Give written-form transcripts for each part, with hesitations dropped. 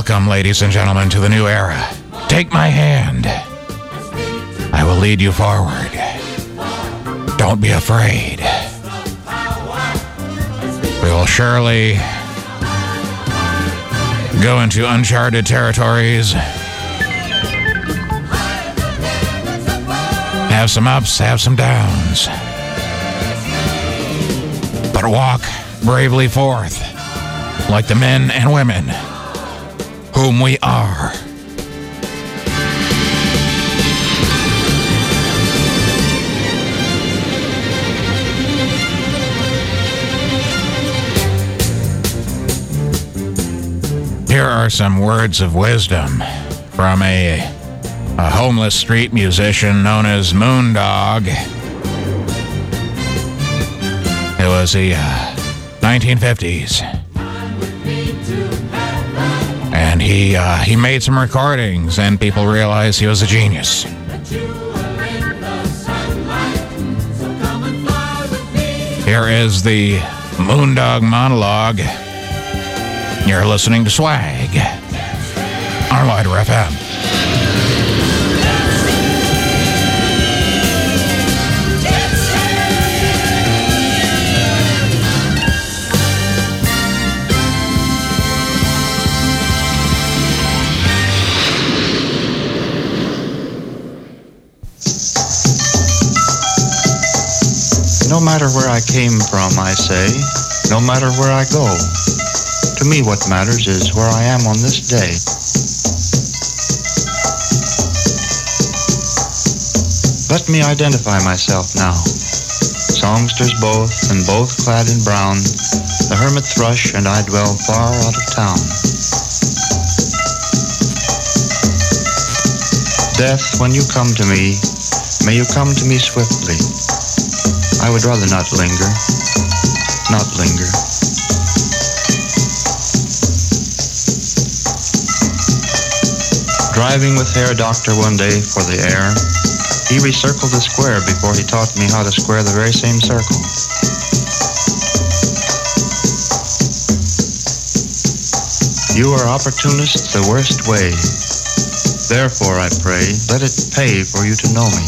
Welcome, ladies and gentlemen, to the new era. Take my hand. I will lead you forward. Don't be afraid. We will surely go into uncharted territories. Have some ups, have some downs. But walk bravely forth like the men and women whom we are. Here are some words of wisdom from a homeless street musician known as Moondog. It was the 1950s. And he made some recordings, and people realized he was a genius. Here is the Moondog monologue. You're listening to Swag on Wider FM. No matter where I came from, I say, no matter where I go, to me what matters is where I am on this day. Let me identify myself now. Songsters both, and both clad in brown, the hermit thrush and I dwell far out of town. Death, when you come to me, may you come to me swiftly. I would rather not linger, not linger. Driving with Herr Doctor one day for the air, he recircled the square before he taught me how to square the very same circle. You are opportunists the worst way. Therefore, I pray, let it pay for you to know me.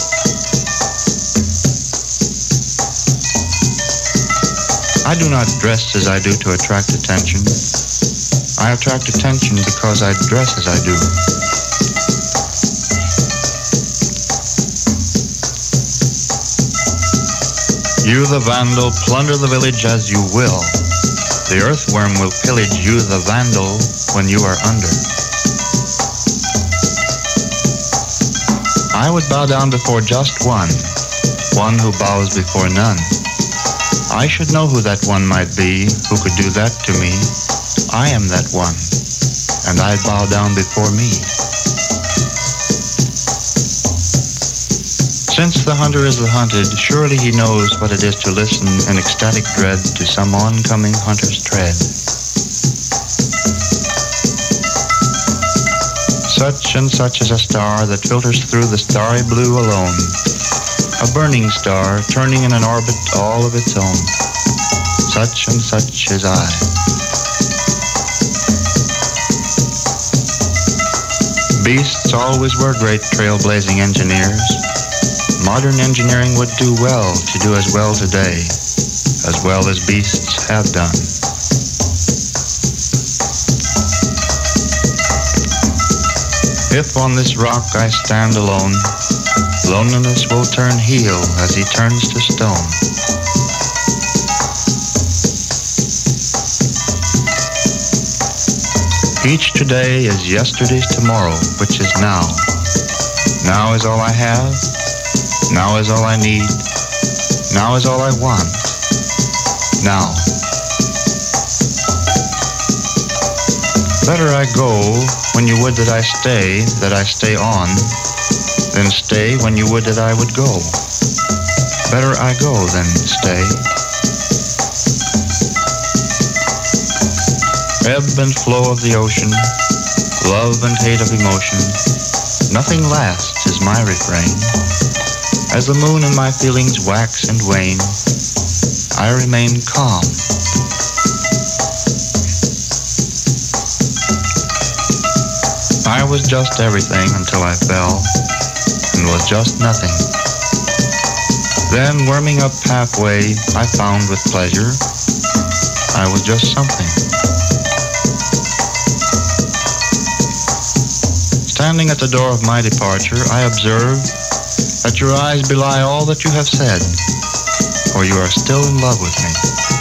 I do not dress as I do to attract attention. I attract attention because I dress as I do. You, the vandal, plunder the village as you will. The earthworm will pillage you, the vandal, when you are under. I would bow down before just one who bows before none. I should know who that one might be, who could do that to me. I am that one, and I bow down before me. Since the hunter is the hunted, surely he knows what it is to listen in ecstatic dread to some oncoming hunter's tread. Such and such is a star that filters through the starry blue alone. A burning star turning in an orbit all of its own. Such and such is I. Beasts always were great trailblazing engineers. Modern engineering would do well to do as well today, as well as beasts have done. If on this rock I stand alone, loneliness will turn heel as he turns to stone. Each today is yesterday's tomorrow, which is now. Now is all I have. Now is all I need. Now is all I want. Now. Better I go when you would that I stay on, than stay when you would that I would go. Better I go than stay. Ebb and flow of the ocean, love and hate of emotion, nothing lasts is my refrain. As the moon and my feelings wax and wane, I remain calm. I was just everything until I fell and was just nothing. Then, worming up halfway, I found with pleasure I was just something. Standing at the door of my departure, I observe that your eyes belie all that you have said, for you are still in love with me.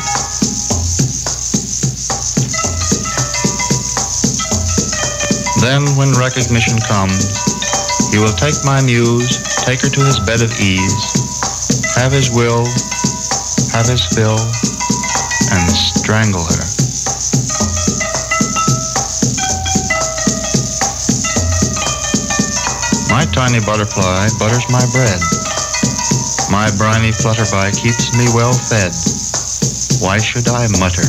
Then, when recognition comes, he will take my muse, take her to his bed of ease, have his will, have his fill, and strangle her. My tiny butterfly butters my bread. My briny flutterby keeps me well fed. Why should I mutter?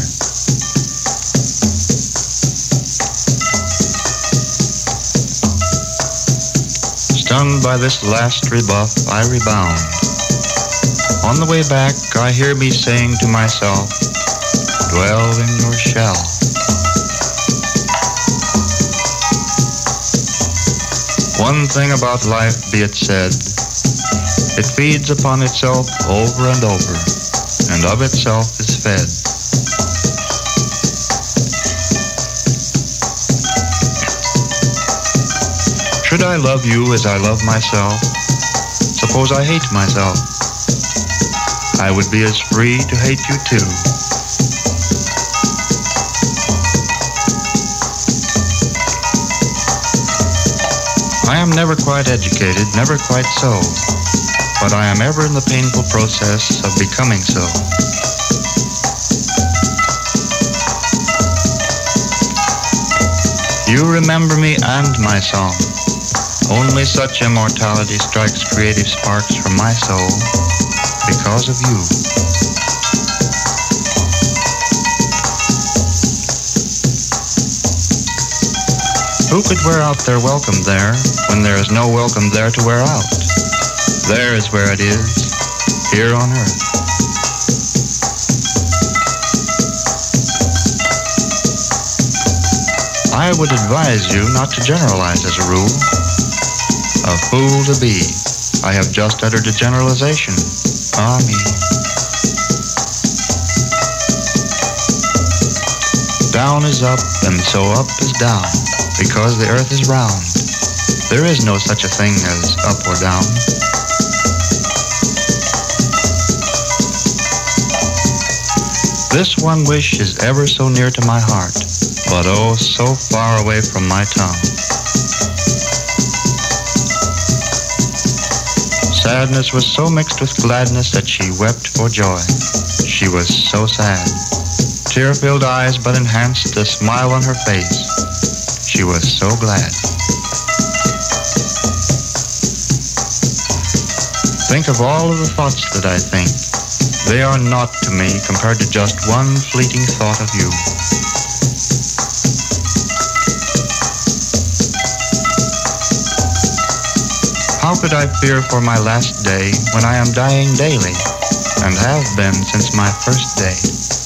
Stunned by this last rebuff, I rebound. On the way back, I hear me saying to myself, dwell in your shell. One thing about life, be it said, it feeds upon itself over and over, and of itself is fed. Should I love you as I love myself? Suppose I hate myself. I would be as free to hate you too. I am never quite educated, never quite so, but I am ever in the painful process of becoming so. You remember me and my song. Only such immortality strikes creative sparks from my soul because of you. Who could wear out their welcome there when there is no welcome there to wear out? There is where it is, here on earth. I would advise you not to generalize as a rule. A fool to be. I have just uttered a generalization. Ah, me. Down is up, and so up is down, because the earth is round. There is no such a thing as up or down. This one wish is ever so near to my heart, but oh, so far away from my tongue. Sadness was so mixed with gladness that she wept for joy. She was so sad. Tear-filled eyes but enhanced the smile on her face. She was so glad. Think of all of the thoughts that I think. They are naught to me compared to just one fleeting thought of you. How could I fear for my last day when I am dying daily, and have been since my first day?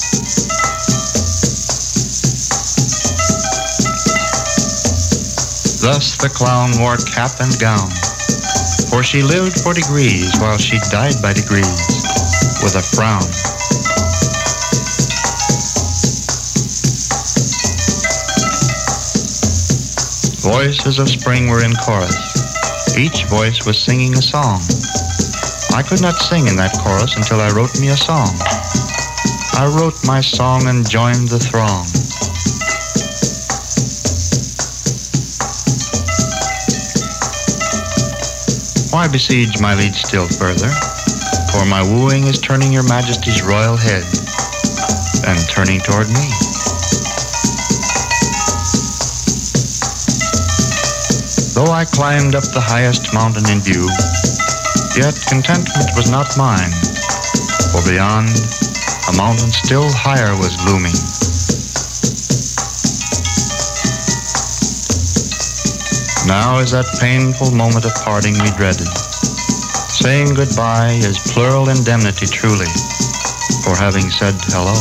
Thus the clown wore cap and gown, for she lived for degrees while she died by degrees, with a frown. Voices of spring were in chorus. Each voice was singing a song. I could not sing in that chorus until I wrote me a song. I wrote my song and joined the throng. Why besiege my liege still further? For my wooing is turning your majesty's royal head, and turning toward me. Though I climbed up the highest mountain in view, yet contentment was not mine, for beyond, a mountain still higher was looming. Now is that painful moment of parting we dreaded. Saying goodbye is plural indemnity truly, for having said hello.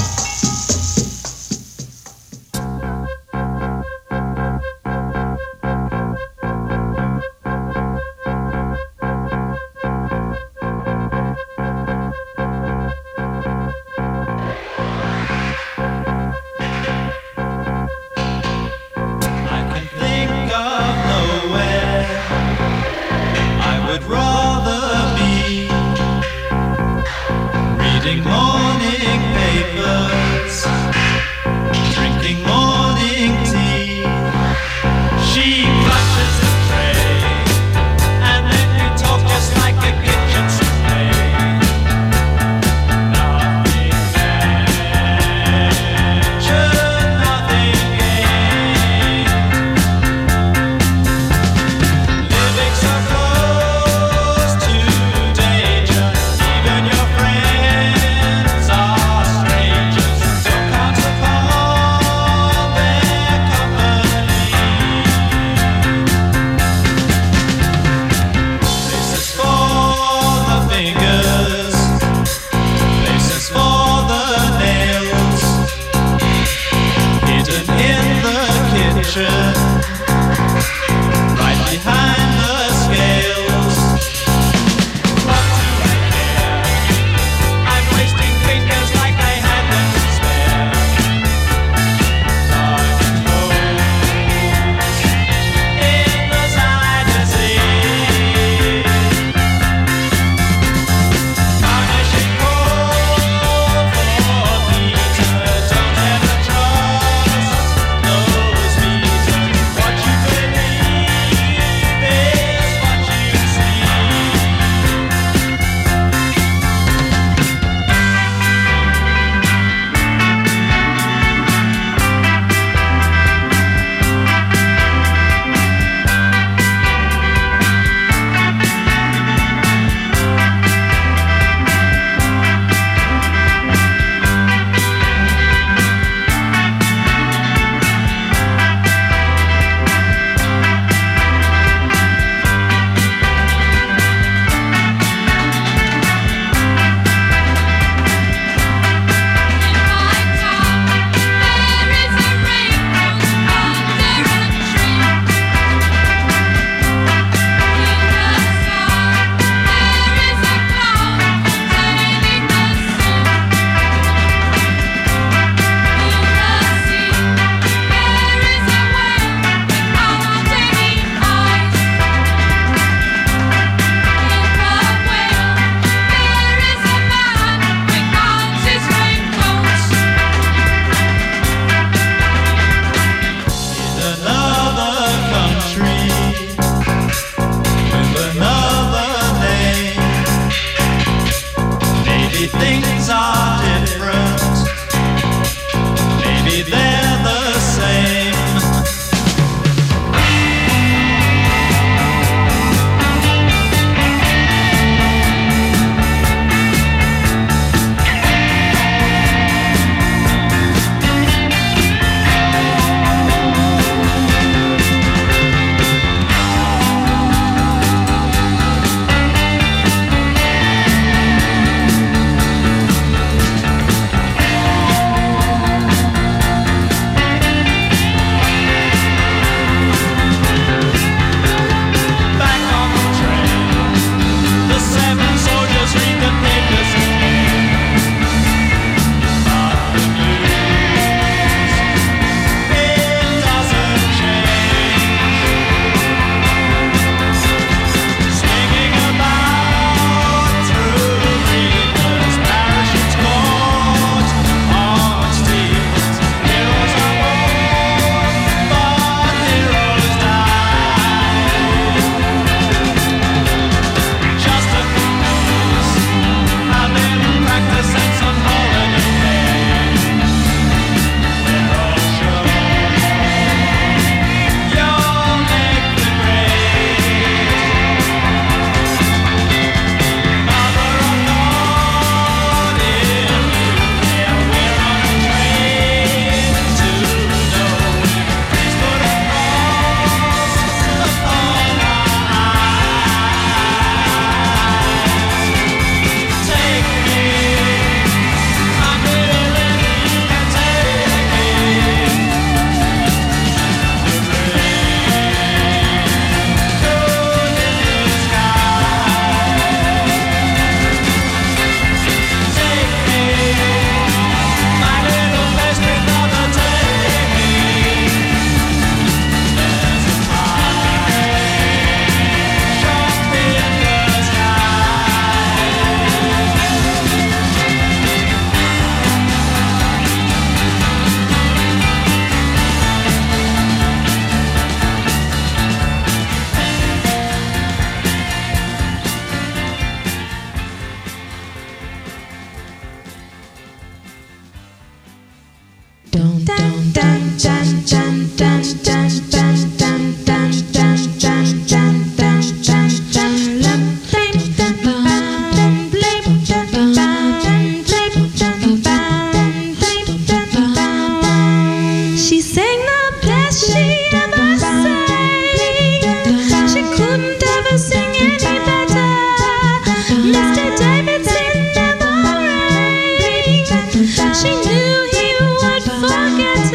She knew he would forget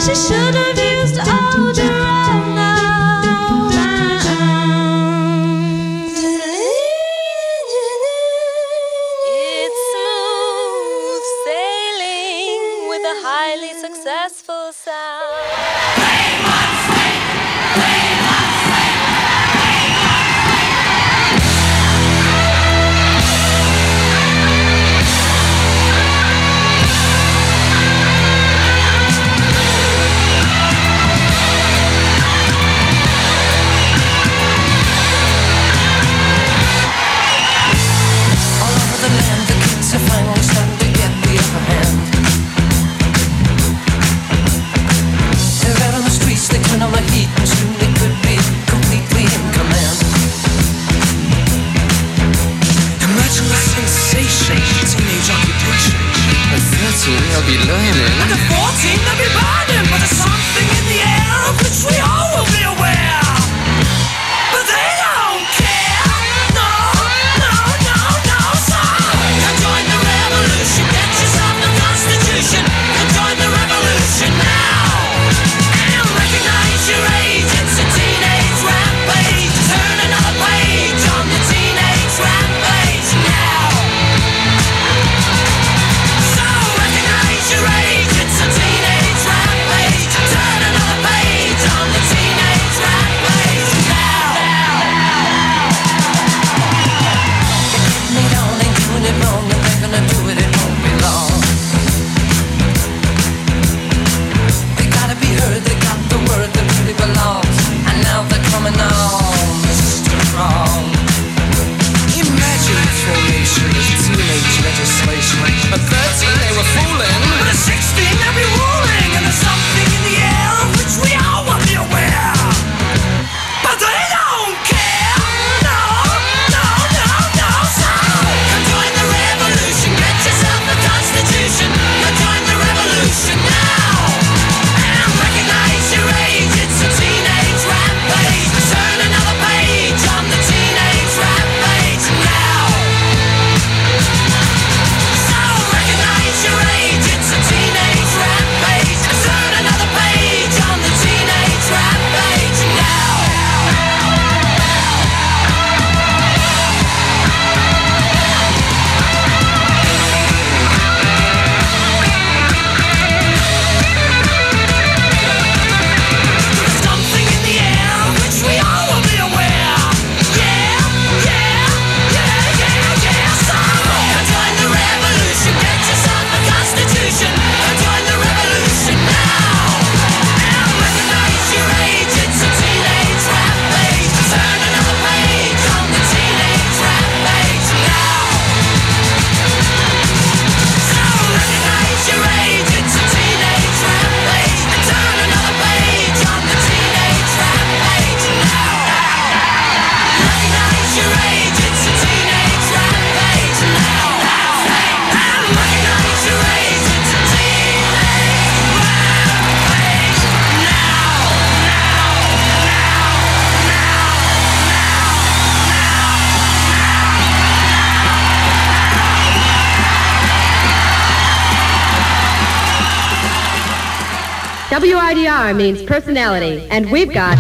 She should have used Alderaan now. It's smooth sailing with a highly successful sound. They'll be learning. At the 14, they'll be burning. But there's something in the air of which we all will be aware. But they don't care. No, no, no, no, so come join the revolution. Get yourself a constitution. Come join the revolution now. And recognize your age. It's a teenage rampage. Turn another page on the teenage rampage now. Your age, it's a teenage rampage. Turn another page on the teenage rampage now. They don't ain't doing it wrong, and they're gonna do it, it won't be long. They gotta be heard, they got the word that really belongs. And now they're coming on, strong. Imagine the formation of teenage legislation. At 13 they were fooling, but at 16 they'll be ruling. And there's something in the air of which we all will be aware. But they don't care. No, no, no, no, so come join the revolution. Get yourself a constitution. Come join the revolution now. And recognize your age. It's a teenage rampage. Turn another page on the teenage rampage now. So recognize your age. It's a teenage rampage. Turn another page on the teenage rampage now. There's something in the air of which we all will be aware. Yeah, yeah, yeah, yeah, yeah. So come join the revolution. Get yourself a constitution. Come join the revolution now. And recognize your age. It's a teenage rampage. Turn another page on the teenage rampage now. So recognize your age. It's a teenage rampage. Turn another page on the teenage rampage now. Recognize your age. It's a teenage rampage now. And recognize your age. It's a teenage rampage WIDR means personality, and we've got...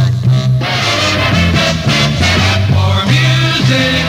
More music.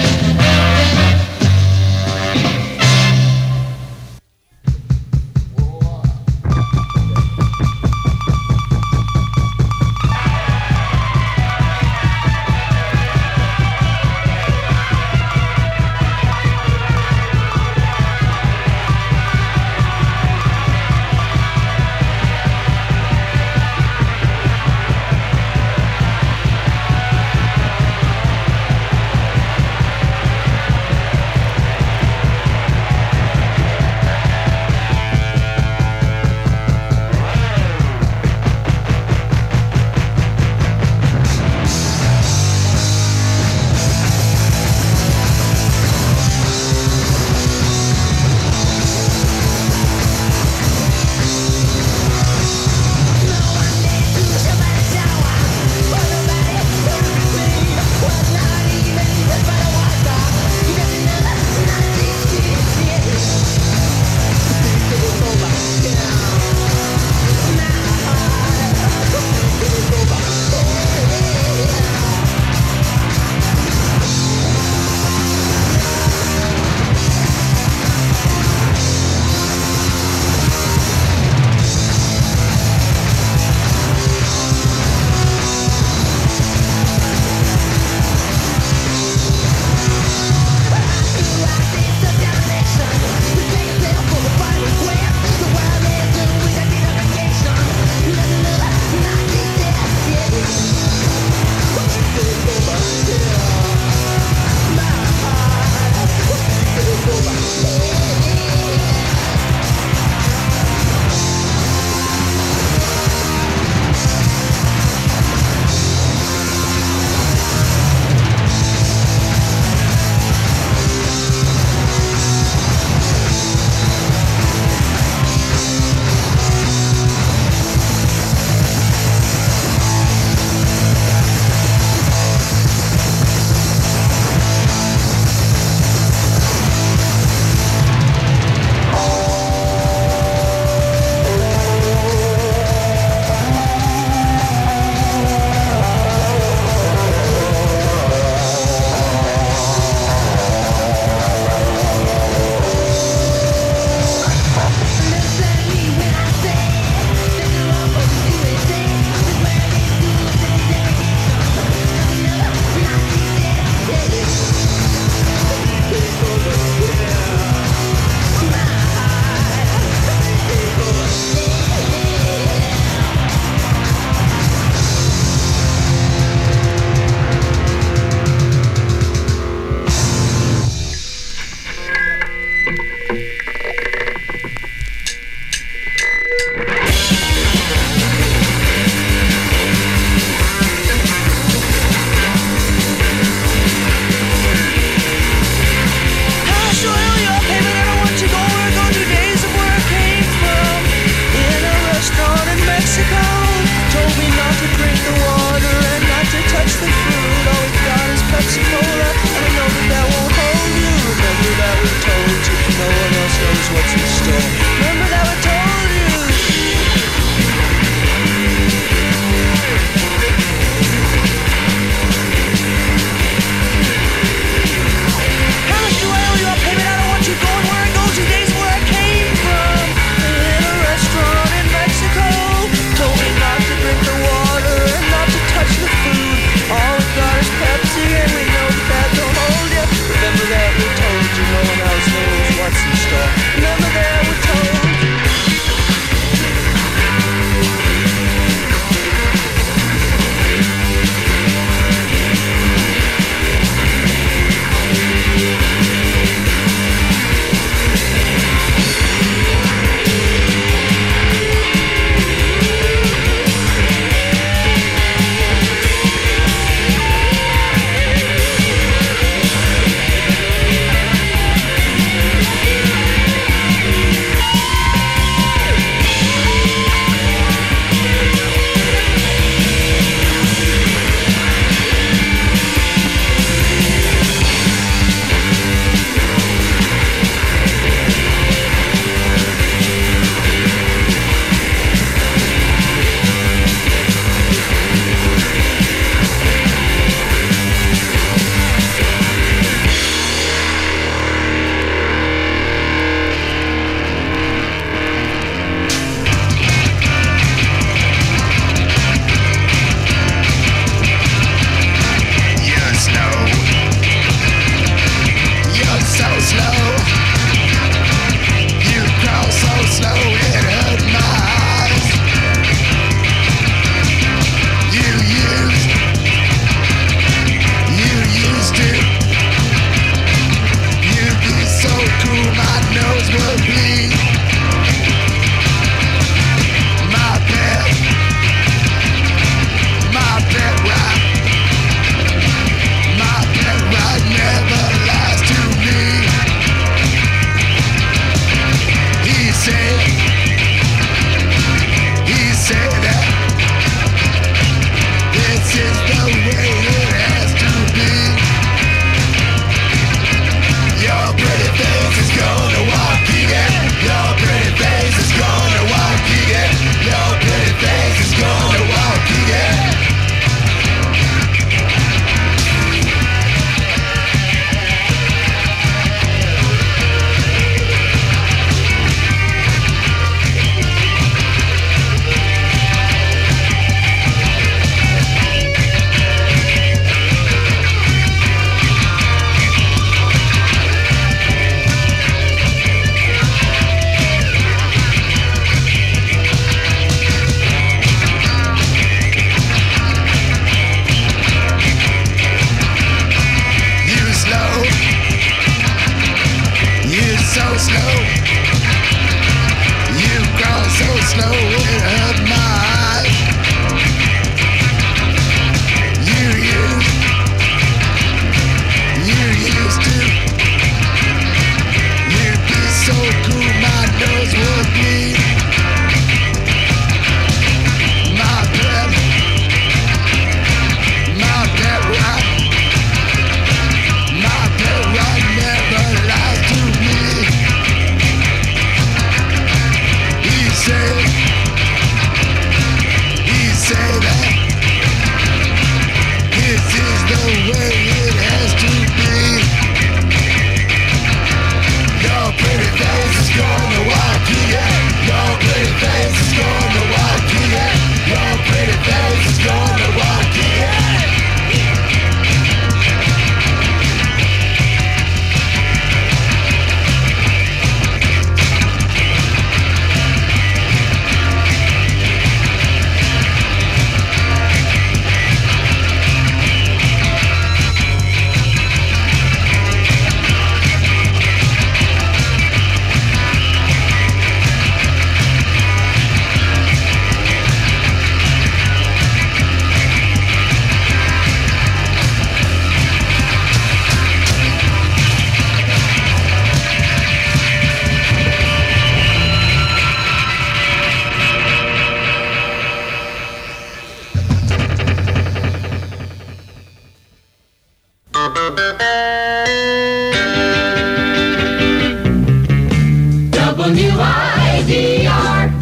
WIDR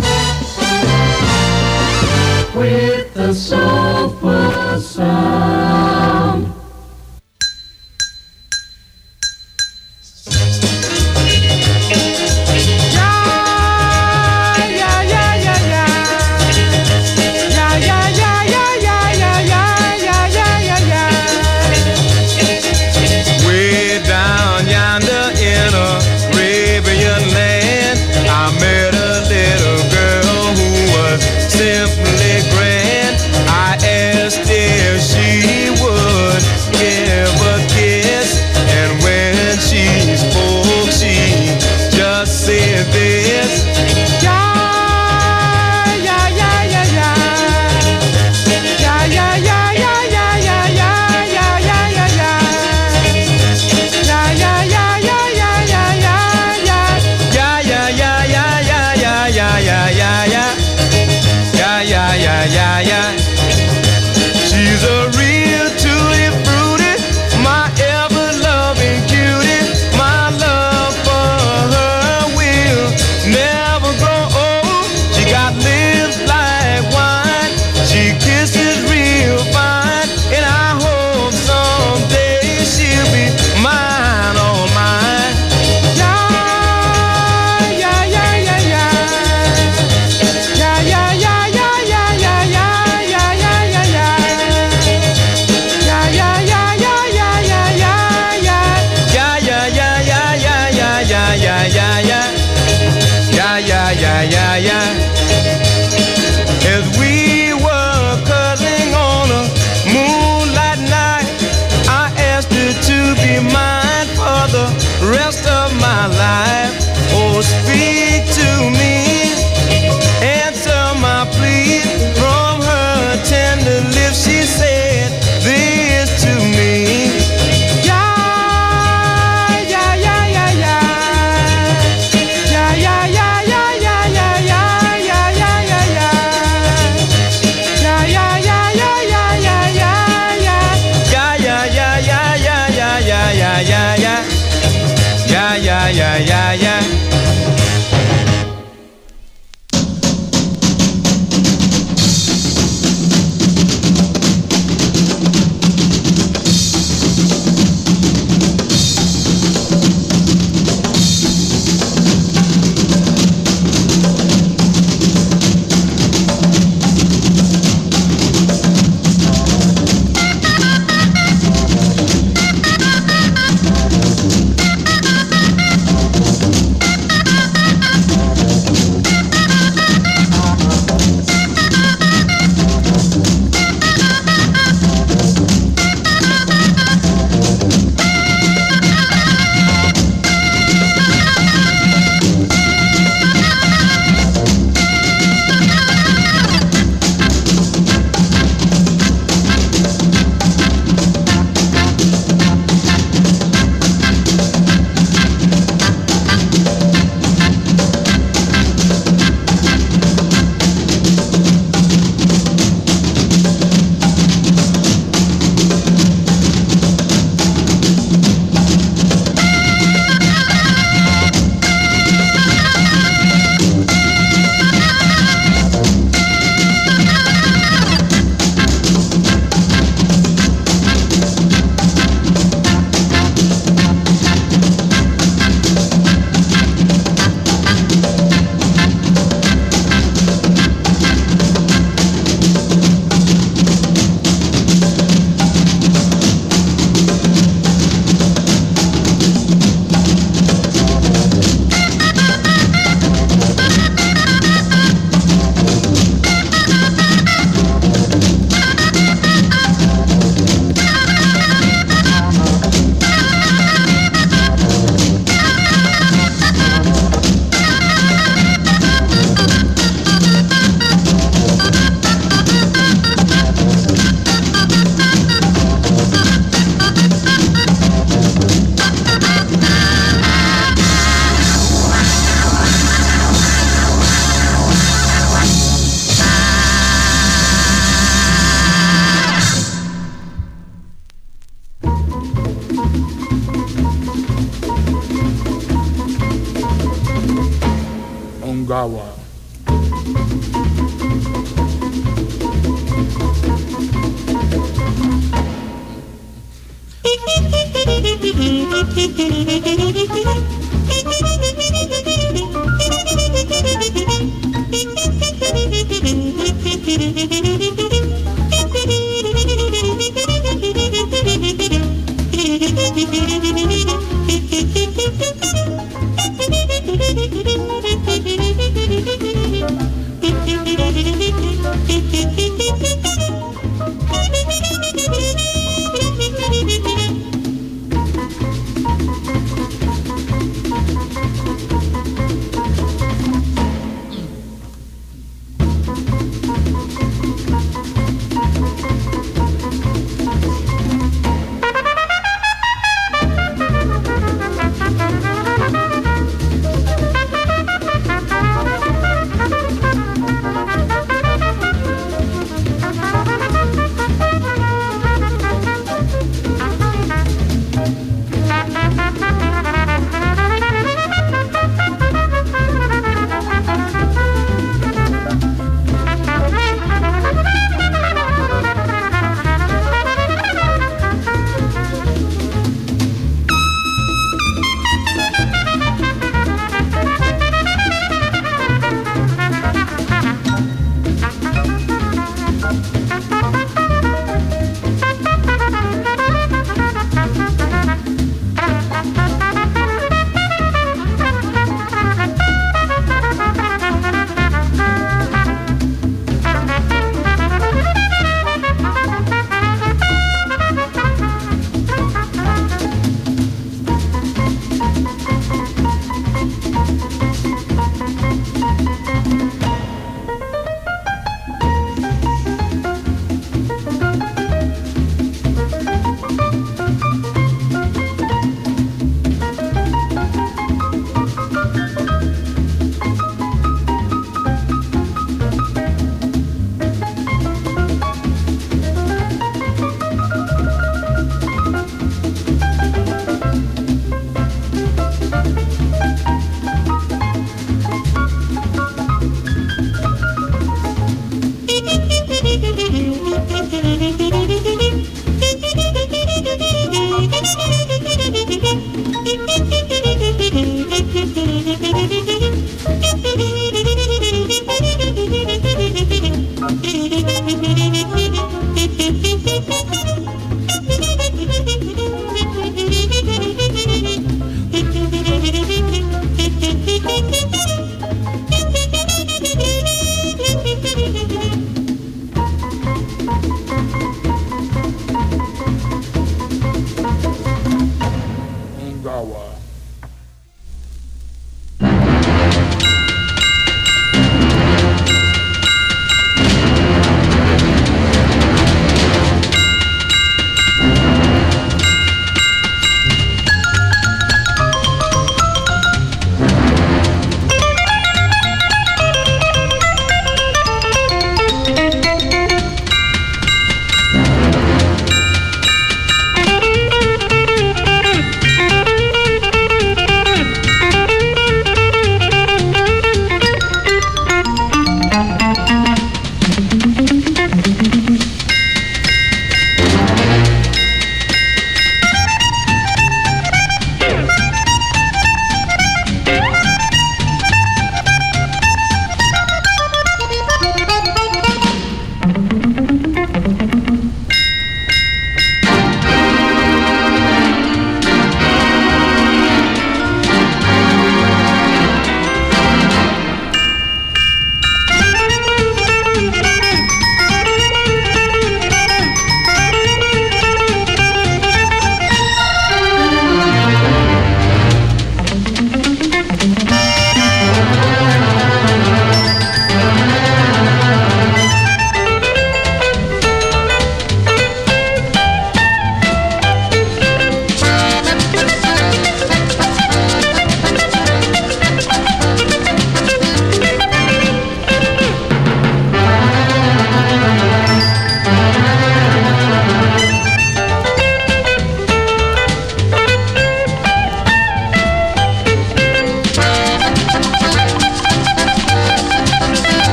with the soulful sound. Way down yonder in Arabian land, I met a little girl who was simply grand. I asked if she would give a kiss, and when she spoke, she just said this. She's a real tutti frutti, my ever-loving cutie. My love for her will never grow old. She got lips like wine, she kisses real fine, and I hope someday she'll be mine, all mine. As we were cuddling on a Chihuahua.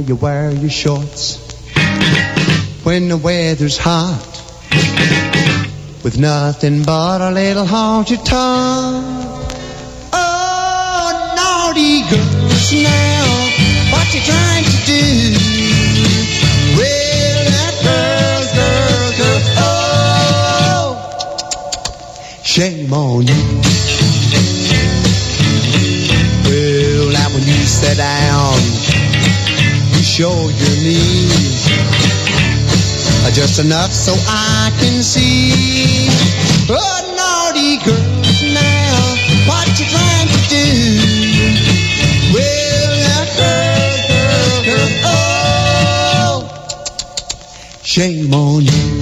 you wear your shorts when the weather's hot, with nothing but a little honky tonk. Oh, naughty girls now, what you trying to do? Well, that girl, oh, shame on you. Well, now when you sit down, you show your knees just enough so I can see. Oh, naughty girls now, what you trying to do? Well, that girl, oh, shame on you.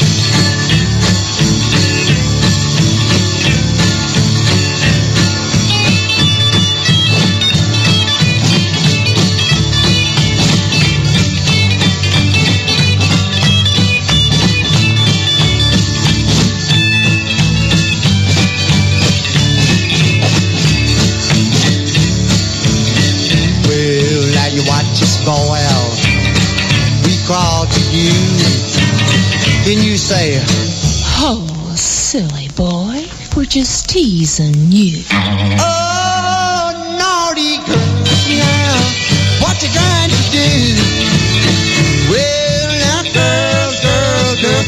Well, we crawl to you, then you say, oh, silly boy, we're just teasing you. Oh, naughty girls now, what you trying to do? Well, now, girl,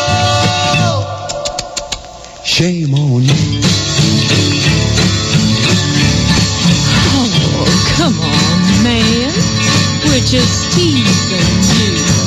oh, shame on you. Oh, come on, man. We're just teasing you.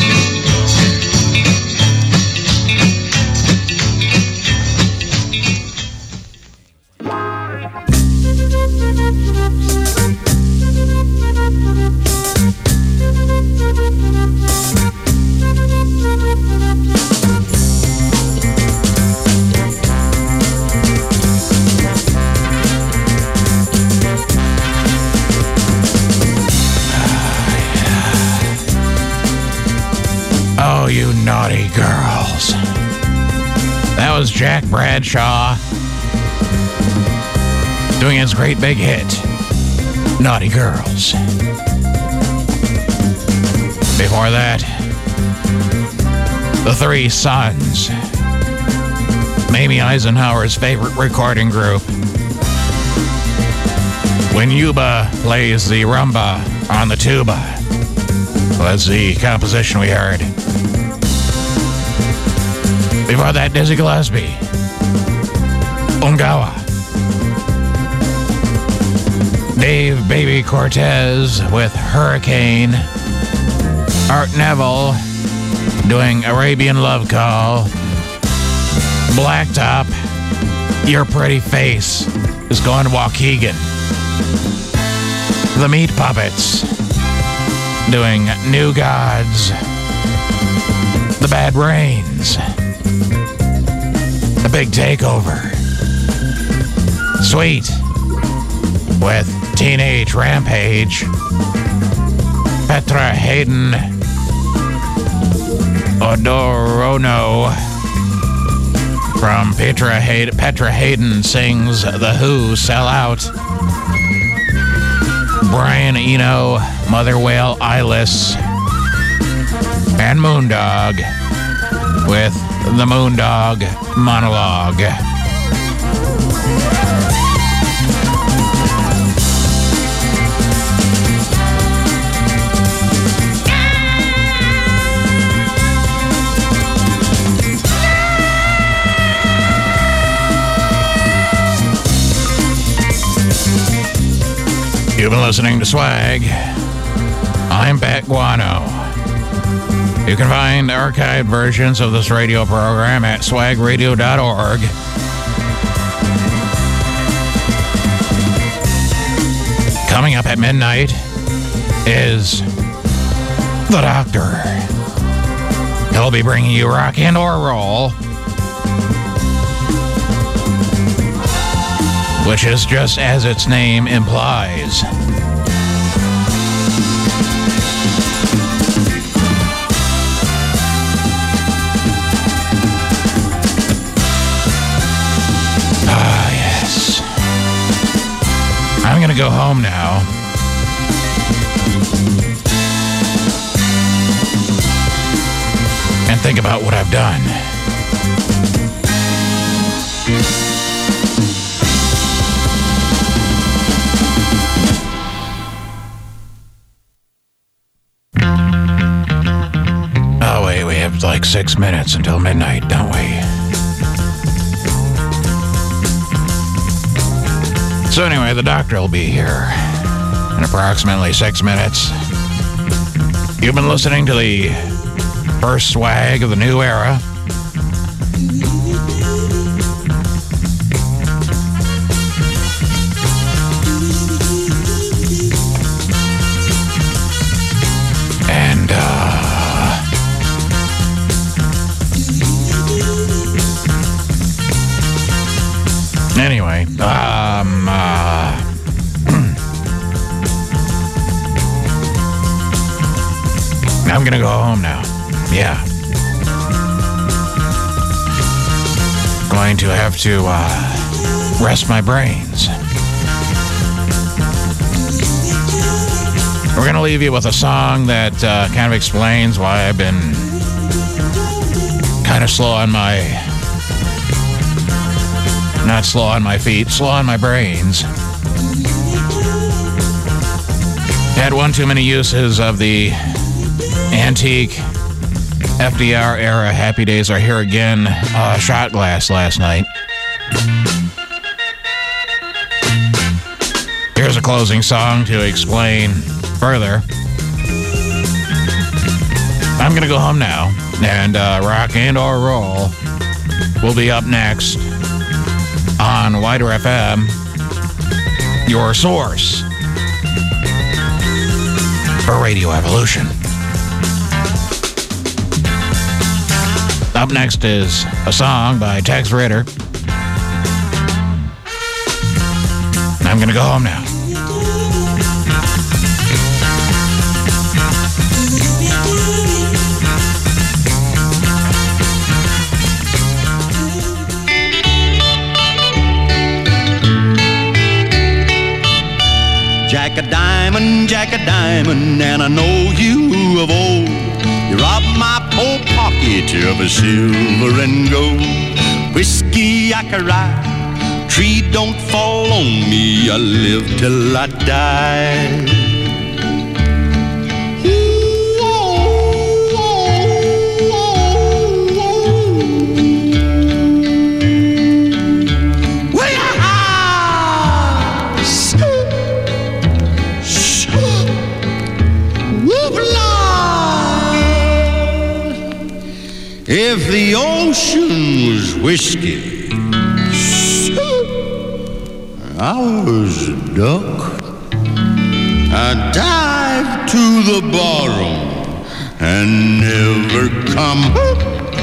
Oh, you naughty girls. That was Jack Bradshaw doing his great big hit, Naughty Girls. Before that, the Three Sons, Mamie Eisenhower's favorite recording group. When Yuba plays the rumba on the tuba, was the composition we heard. Before that, Dizzy Gillespie, Ungawa. Dave Baby Cortez with Hurricane. Art Neville doing Arabian Love Call. Blacktop, Your Pretty Face is going to Waukegan. The Meat Puppets doing New Gods. The Bad Brains, The Big Takeover. Sweet with Teenage Rampage. Petra Hayden, Odorono from Petra Hayden sings The Who, Sell Out. Brian Eno, Mother Whale Eyeless, and Moondog with the Moondog Monologue. You've been listening to Swag. I'm Pat Guano. You can find archived versions of this radio program at swagradio.org. Coming up at midnight is The Doctor. He'll be bringing you rock and or roll, which is just as its name implies. Ah, yes. I'm gonna go home now. think about what I've done. Oh, wait, we have like 6 minutes until midnight, don't we? So anyway, the doctor will be here in approximately 6 minutes. You've been listening to the first swag of the new era. And, anyway, I'm gonna go home now. Yeah. Going to have to rest my brains. We're gonna leave you with a song that kind of explains why I've been kind of slow on my, not slow on my feet, slow on my brains. Had one too many uses of the antique FDR era Happy Days Are Here Again shot glass last night. Here's a closing song to explain further. I'm gonna go home now, and rock and or roll will be up next on Wider FM, your source for Radio Evolution. Up next is a song by Tex Ritter. I'm gonna go home now. Jack a diamond, and I know you of old. You robbed my poor pocket of a silver and gold. Whiskey I can ride, tree don't fall on me. I live till I die. If the ocean was whiskey, I was a duck. I dive to the bottom and never come up.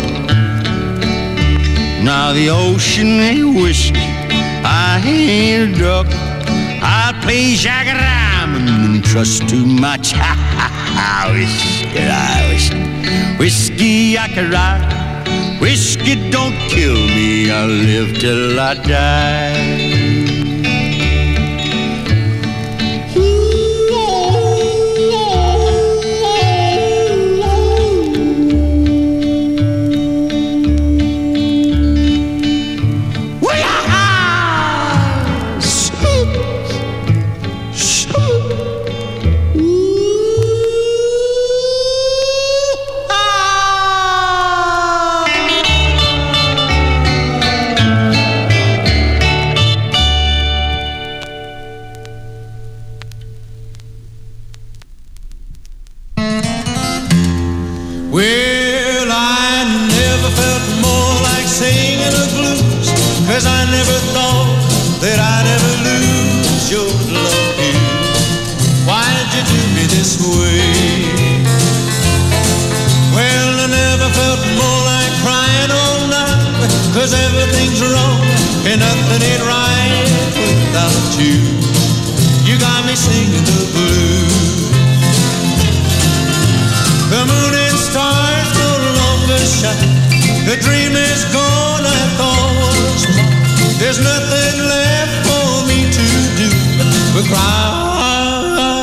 Now the ocean ain't whiskey, I ain't a duck. I'll play Jack a diamond and trust too much. I wish. Whiskey I can ride, whiskey don't kill me, I'll live till I die.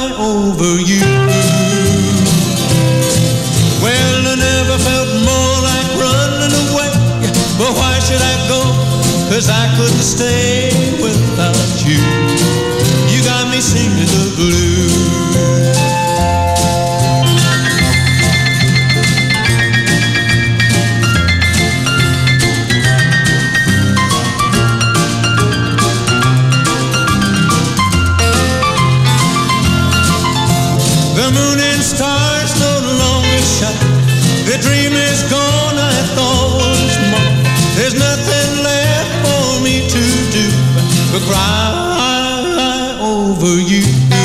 Well, I never felt more like couldn't stay without you. You got me singing the blues. The moon and stars no longer shine. The dream is gone, I thought was mine. There's nothing left for me to do but cry over you.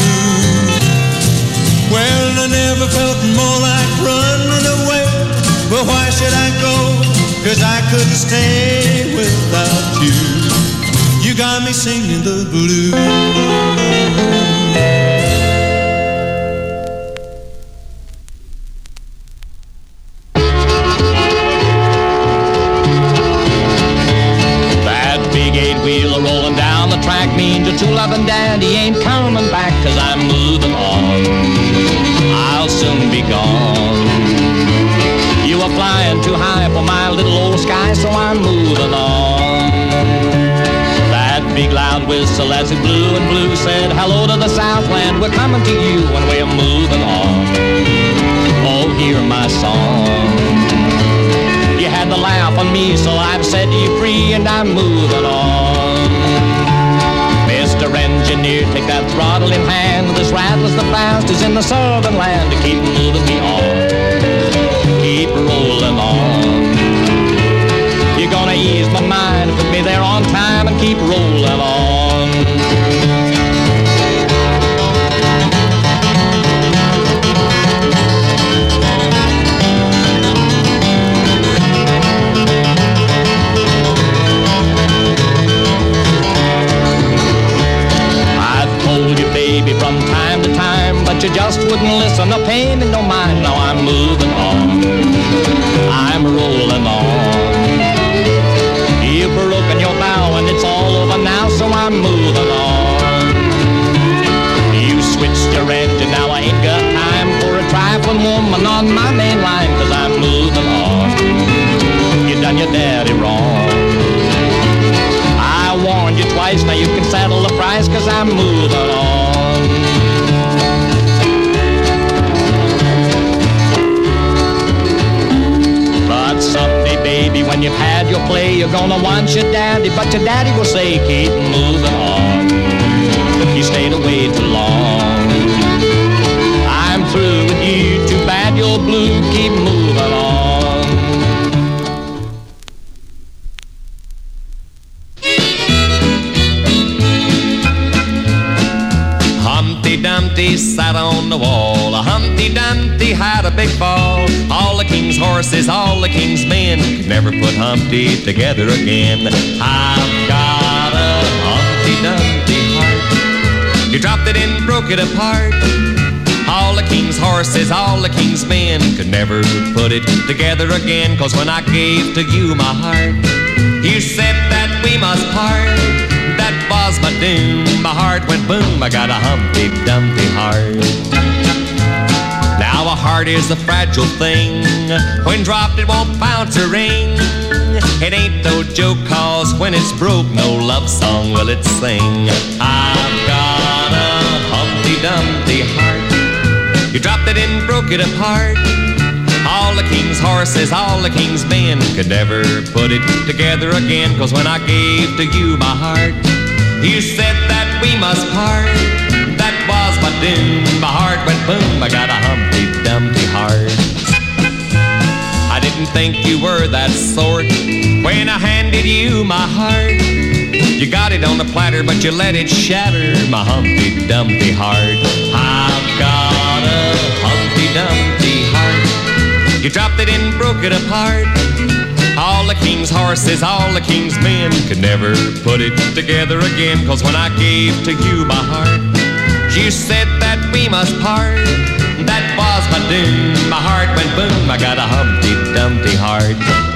Well, I never felt more like running away. But why should I go? 'Cause I couldn't stay without you. You got me singing the blues. Loving daddy ain't coming back 'cause I'm moving on. I'll soon be gone. You were flying too high for my little old sky, so I'm moving on. That big loud whistle as it blew and blew said hello to the Southland. We're coming to you and we're moving on. Oh, hear my song. You had to laugh on me, so I've set you free and I'm moving on. Mr. Engineer, take that throttle in hand. This rattle's the fastest in the southern land to keep moving me on. Keep rolling on. You're gonna ease my mind, put me there on time and keep rolling on. From time to time, but you just wouldn't listen. No pain in no mind. Now I'm moving on. I'm rolling on. You've broken your vow and it's all over now, so I'm moving on. You switched your engine, now I ain't got time for a trifling woman on my main line, 'cause I'm moving on. You done your daddy wrong. I warned you twice, now you can settle the price, 'cause I'm moving on. But someday, baby, when you've had your play, you're gonna want your daddy, but your daddy will say, keep moving on. You stayed away too long. I'm through with you, too bad you're blue, keep moving on. Humpty Dumpty sat on the wall. Humpty Dumpty had a big fall. All the king's horses, all the king's men could never put Humpty together again. I've got a Humpty Dumpty heart. You dropped it and broke it apart. All the king's horses, all the king's men could never put it together again. 'Cause when I gave to you my heart, you said that we must part. That was my doom. My heart went boom. I got a Humpty Dumpty heart. Now a heart is a fragile thing. When dropped it won't bounce or ring. It ain't no joke, 'cause when it's broke, no love song will it sing. I've got a Humpty Dumpty heart. You dropped it and broke it apart. All the king's horses, all the king's men could never put it together again. 'Cause when I gave to you my heart, you said that we must part. That was my doom. My heart went boom. I got a Humpty Dumpty heart. I didn't think you were that sort when I handed you my heart. You got it on the platter, but you let it shatter my Humpty Dumpty heart. I've got a Humpty Dumpty heart. You dropped it and broke it apart. All the king's horses, all the king's men could never put it together again. 'Cause when I gave to you my heart, you said that we must part. That was my doom. My heart went boom. I got a Humpty Dumpty heart.